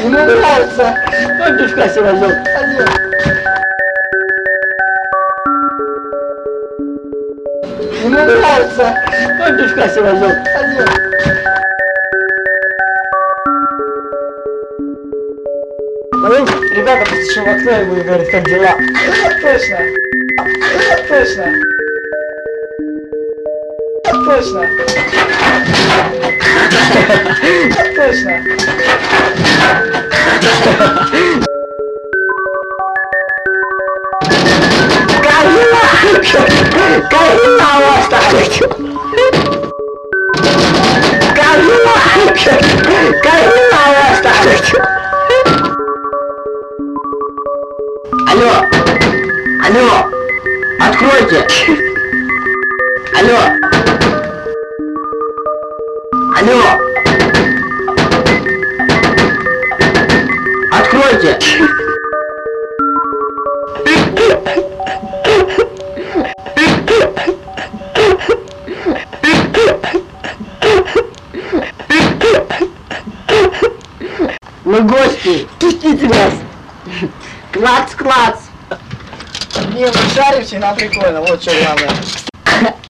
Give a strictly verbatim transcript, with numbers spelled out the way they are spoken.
Ему нравится. Он пивка себе возьмет. Пойдем. Ему нравится. Он пивка себе возьмет. Пойдем. Ну, ребята, постучим в окно и будем говорить, как дела. Точно. Точно. Точно. Точно. Козла у вас так. Козла у вас так. Алло! Алло! Откройте! Алло! Алло! Откройте! Мы гости! Пустите нас! Клац, клац! Не, мы шарим всегда прикольно, вот что главное.